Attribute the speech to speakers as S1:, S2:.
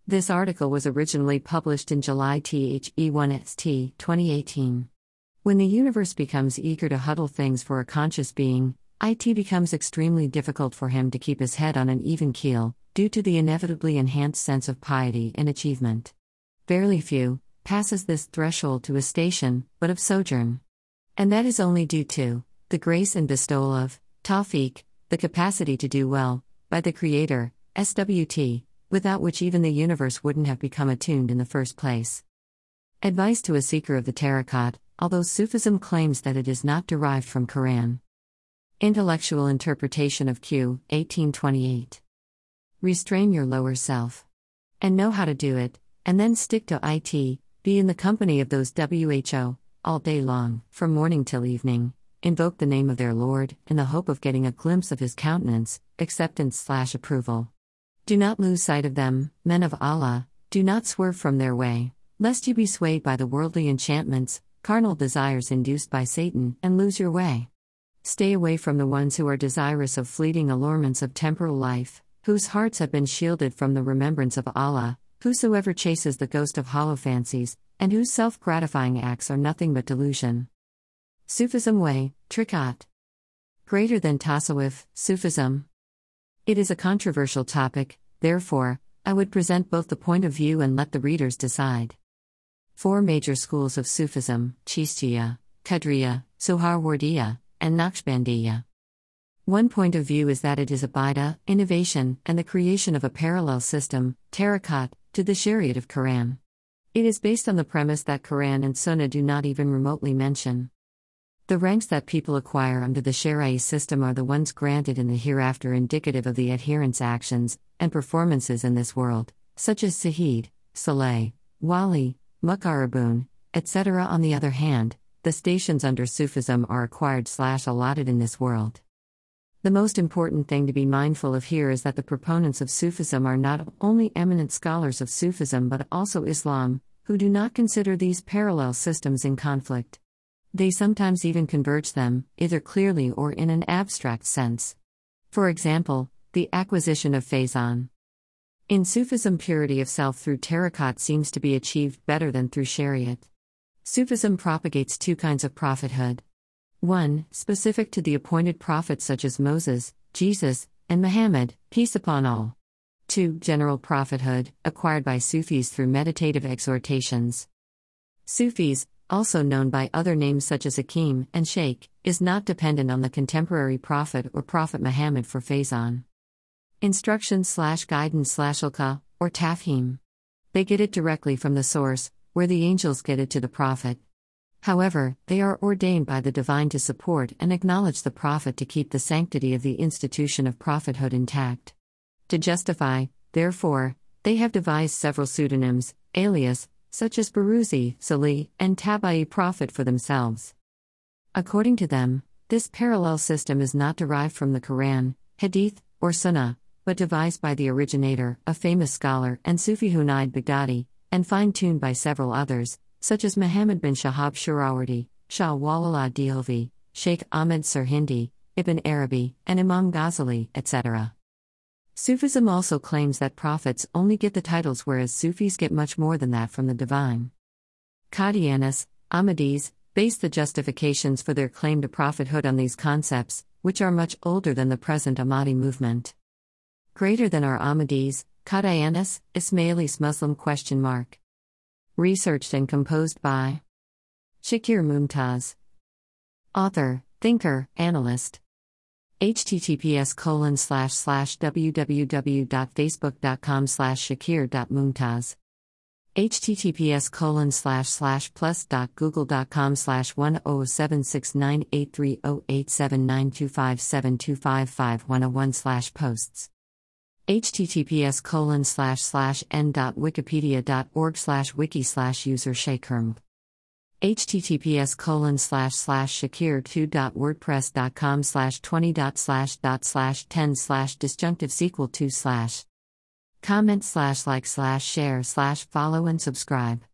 S1: This article was originally published in July THE1ST 2018. When the universe becomes eager to huddle things for a conscious being, it becomes extremely difficult for him to keep his head on an even keel, due to the inevitably enhanced sense of piety and achievement. Barely few passes this threshold to a station, but of sojourn. And that is only due to the grace and bestowal of tawfiq, the capacity to do well, by the Creator, SWT, without which even the universe wouldn't have become attuned in the first place. Advice to a seeker of the tariqat, although Sufism claims that it is not derived from Quran. Intellectual interpretation of Q. 1828. Restrain your lower self. And know how to do it, and then stick to it, be in the company of those WHO, all day long, from morning till evening, invoke the name of their Lord, in the hope of getting a glimpse of His countenance, acceptance/approval. Do not lose sight of them, men of Allah, do not swerve from their way, lest you be swayed by the worldly enchantments, carnal desires induced by Satan, and lose your way. Stay away from the ones who are desirous of fleeting allurements of temporal life, whose hearts have been shielded from the remembrance of Allah, whosoever chases the ghost of hollow fancies, and whose self-gratifying acts are nothing but delusion. Sufism way, Tariqat. Greater than Tasawwuf, Sufism. It is a controversial topic, therefore, I would present both the point of view and let the readers decide. 4 major schools of Sufism: Chishtiya, Qadriya, Suhrawardiya, and Naqshbandiya. One point of view is that it is a bid'ah, innovation, and the creation of a parallel system, tariqat, to the Shariat of Quran. It is based on the premise that Quran and Sunnah do not even remotely mention. The ranks that people acquire under the Shari'i system are the ones granted in the hereafter indicative of the adherents' actions and performances in this world, such as Sahid, Saleh, Wali, Muqarrabun, etc. On the other hand, the stations under Sufism are acquired/allotted in this world. The most important thing to be mindful of here is that the proponents of Sufism are not only eminent scholars of Sufism but also Islam, who do not consider these parallel systems in conflict. They sometimes even converge them, either clearly or in an abstract sense. For example, the acquisition of faizan. In Sufism, purity of self through tariqat seems to be achieved better than through Shariat. Sufism propagates 2 kinds of prophethood. 1. Specific to the appointed prophets such as Moses, Jesus, and Muhammad, peace upon all. 2. General prophethood, acquired by Sufis through meditative exhortations. Sufis, also known by other names such as Hakim and Sheikh, is not dependent on the contemporary prophet or Prophet Muhammad for faizan. Instruction/guidance/ilqa, or tafhim. They get it directly from the source, where the angels get it to the prophet. However, they are ordained by the divine to support and acknowledge the prophet to keep the sanctity of the institution of prophethood intact. To justify, therefore, they have devised several pseudonyms, alias, such as Baruzi, Salih, and Tabai Prophet for themselves. According to them, this parallel system is not derived from the Quran, Hadith, or Sunnah, but devised by the originator, a famous scholar and Sufi Hunayd Baghdadi, and fine-tuned by several others, such as Muhammad bin Shahab Shirawardi, Shah Walala Dehlvi, Sheikh Ahmed Sirhindi, Ibn Arabi, and Imam Ghazali, etc. Sufism also claims that prophets only get the titles, whereas Sufis get much more than that from the divine. Qadianis, Ahmadis, base the justifications for their claim to prophethood on these concepts, which are much older than the present Ahmadi movement. Greater than are Ahmadis, Qadianis, Ismailis Muslim ? Researched and composed by Shakir Mumtaz. Author, thinker, analyst. https://www.facebook.com/shakir.mumtaz. https://plus.google.com/107698308792572555101/posts. https://n.wikipedia.org/wiki/user/shakirm. https://shakir2.wordpress.com/20./10/disjunctive=2/ Comment/like/share/follow and subscribe.